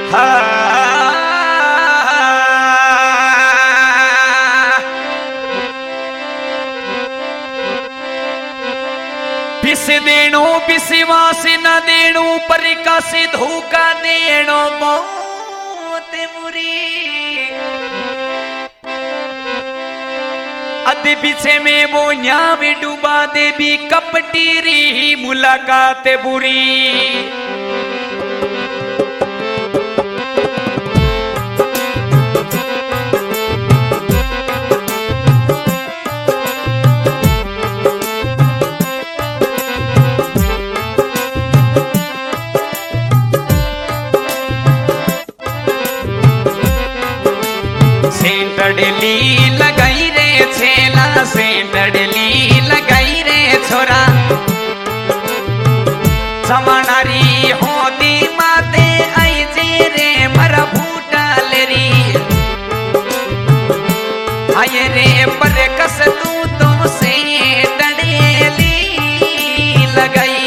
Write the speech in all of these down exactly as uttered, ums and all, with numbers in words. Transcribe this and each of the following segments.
पिस देणो पिसवास न देणो पर का से धोखा देणो मौत मुरी अद पीछे में वो न्याव डूबा दे भी कपटी री मुलाकात बुरी सेंटडली लगाई रे छेला सेंटडली लगाई रे छोरा समानारी होती माते आई जे रे मरा फूटल री आये रे पर कस तू तो सेंटडली लगाई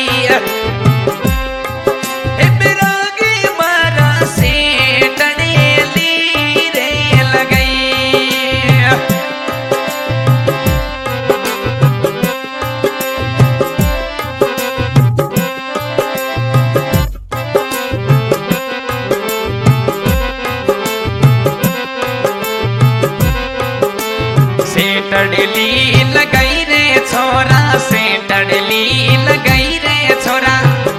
सेंटडली लगाई रे छोरा सेंटडली लगाई रे छोरा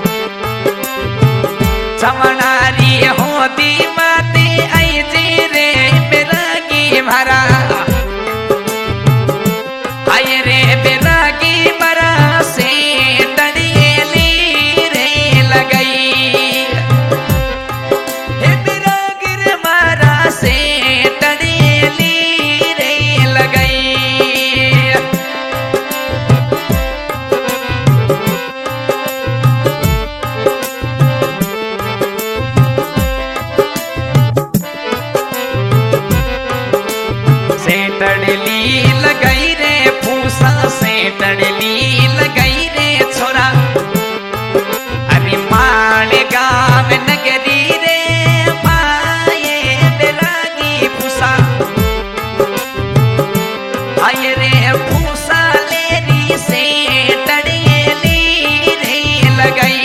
चमनारी होती माते आई जी रे बेरागी भरा आये रे बेरागी भरा सेंटडली रे लगाई हे बेरागी रे मारा सेंटडली रे लगाई सेंटडली लगाई रे फूसा सेंटडली लगाई रे छोरा अरे माले गाँव नगरी रे माये बेरागी फूसा आये रे फूसा लेरी सेंटडली रे लगाई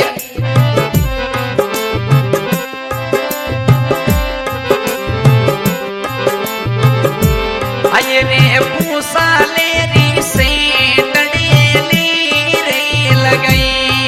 आये रे फूसा लेरी सेंटडली रे लगाई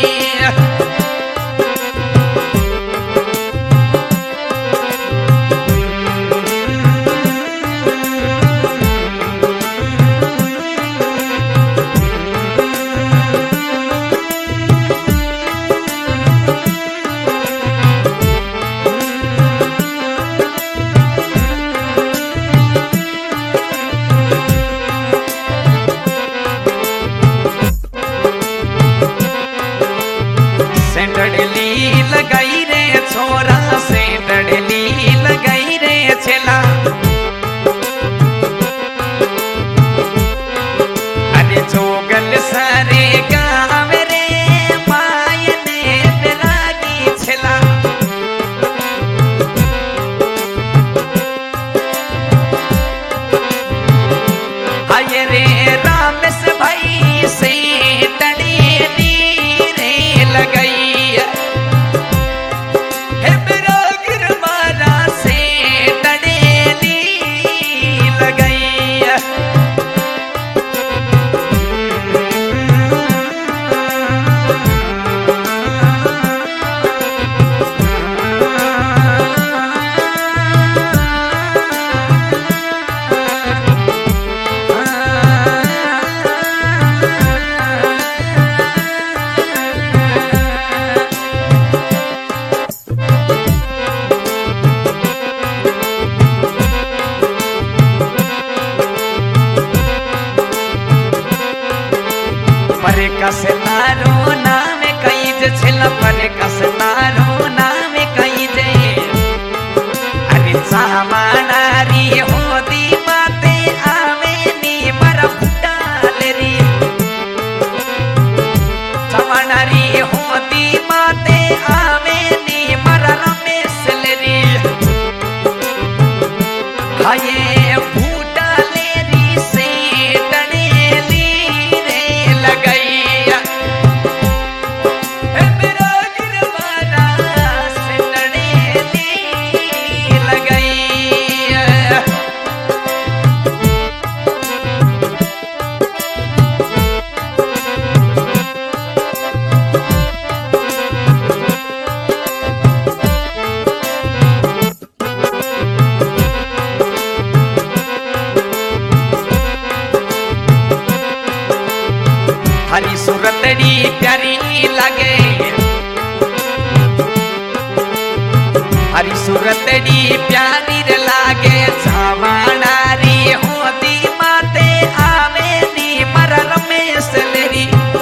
सेंटडली लगाई रे छोरा सेंटडली लगाई रे छेला अरे जोगल सारे गाँव रे मायने बेरागी छेला आये रे रामेश भाई सेंटडली रे लगाई पर कस नारो नाम कई जे छिल पर कस नारो नाम कई जे अरे सामानारी होती माते आवे नी मर फुटाल री सामानारी होती माते आवे नी मर रमेश री हरी सूरतड़ी प्यारी लगे हरी सूरतड़ी प्यारी लागे छावाणारी होती माते आवे नी मरा रमेश लेरी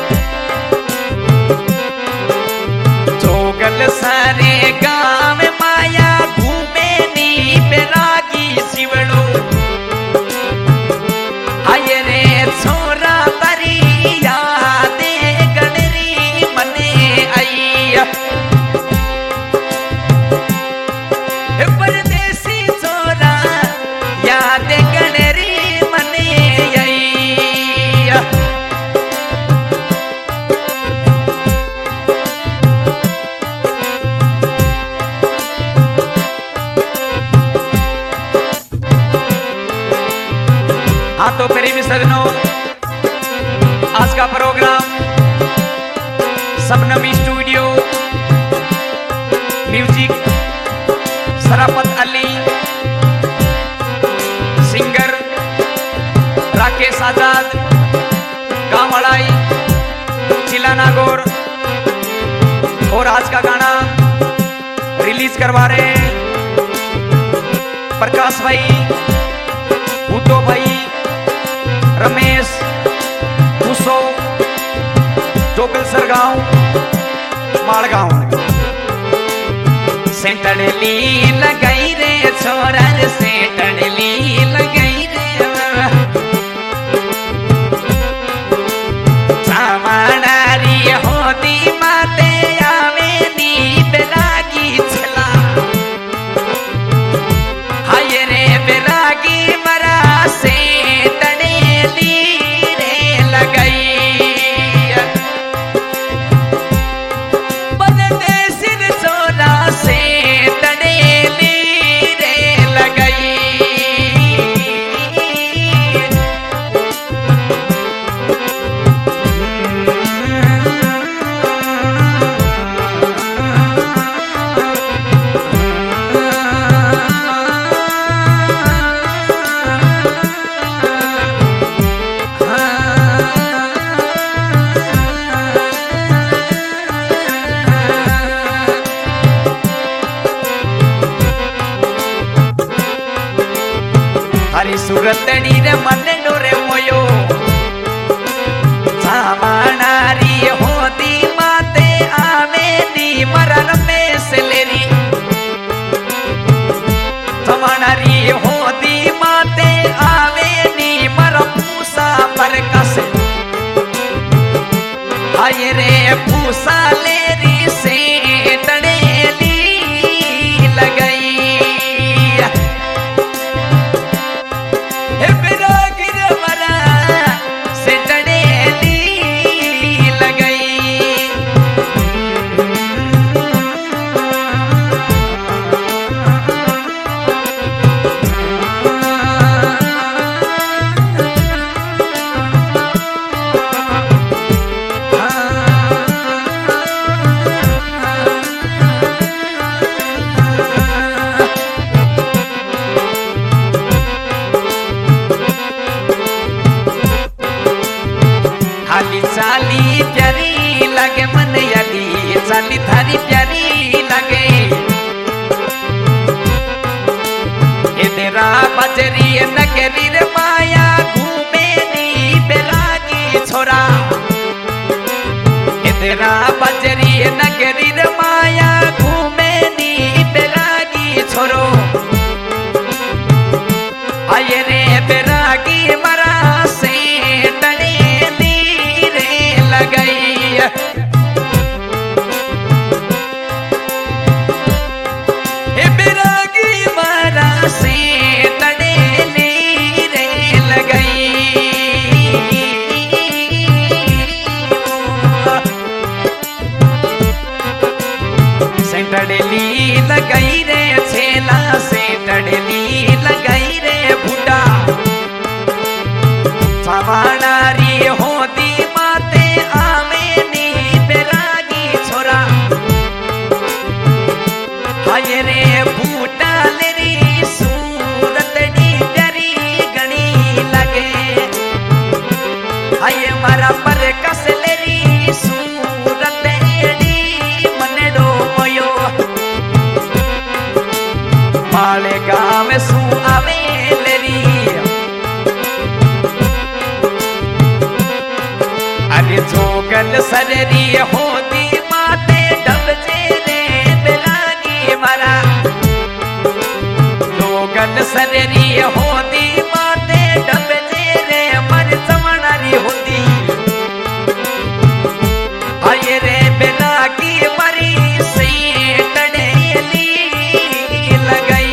जोगल सारे गाँव माया घूमे नी बैरागी शिवड़ो हाय रे छोरा तरी यादे गणरी मने आई परदेसी छोरा यादे गणरी मने आई हाँ तो प्रेमी सजनों आज का प्रोग्राम सबनम studio music Sharafat Ali singer Rakesh Azad Gaonwadai Chila Nagaur और आज का गाना रिलीज करवा रहे हैं प्रकाश भाई भूतो भाई रमेश कुसो जोगलसर गांव माड़गांव सेंटडली लगाई रे छोरा सेंटडली लगाई रे सामानारी होती माते आवे नी बैरागी छला हाय रे बैरागी मरा से हरी सूरतड़ी रे मन डोरे मोयो सामानारी होती माते आवे नी मरा रमेश लेरी सामानारी होती माते आवे नी मरा पूसा परकस आये रे पूसा लेरी से तड़ेली लगई साली प्यारी लगे मन अली साली थारी प्यारी लगे ये तेरा बजरी नगरी रे माया घूमे नी बैरागी छोरा ये तेरा बजरी नगरी रे माया घूमे नी बैरागी छोरो आये रे बैरागी मरा से सेंटडली लगाई रे छेला सेंटडली लगाई रे भूटा सावाणारी होती माते आवे नी बैरागी छोरा हाय रे भूटा लेरी सूरतड़ी प्यारी गणी लगे हाय मारा पर कसले जोगल सररी होती माते डबजे रे बेलागी मरा जोगल सररी होती माते डबजे रे मर चमणारी होती आये रे बेलागी मरी सही टड़ेली लगई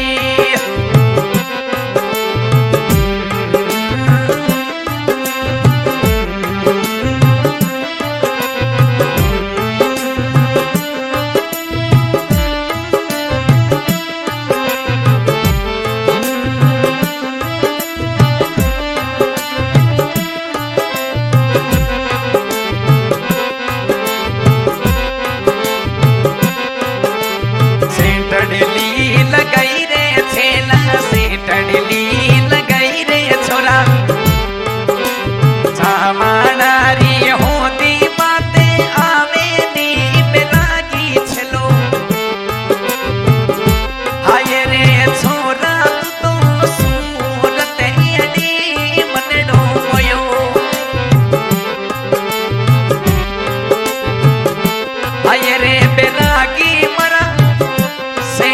लगाई रे छेला से टडली लगाई रे छोरा चामानारी होती बाते आवे नी बेलागी छलो हाय रे छोरा तू तो सूरत अड़ी मनडो मोयो हाय रे बेलागी मरा से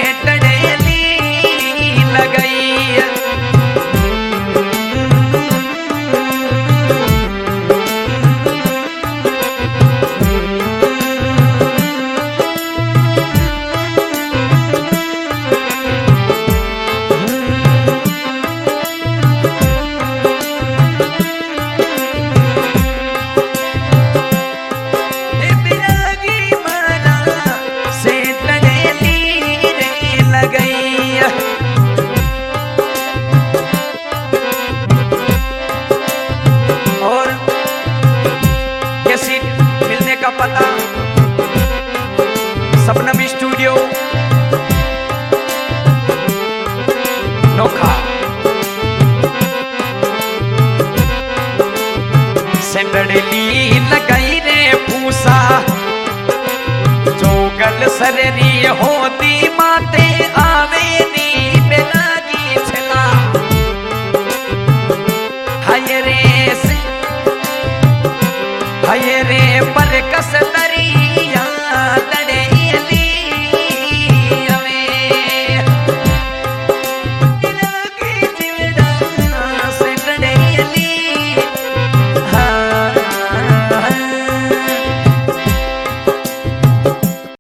पता सपनम स्टूडियो नोखा सेंडली लगाई रे पूसा जोगल सररी होती माते आवे नी बेला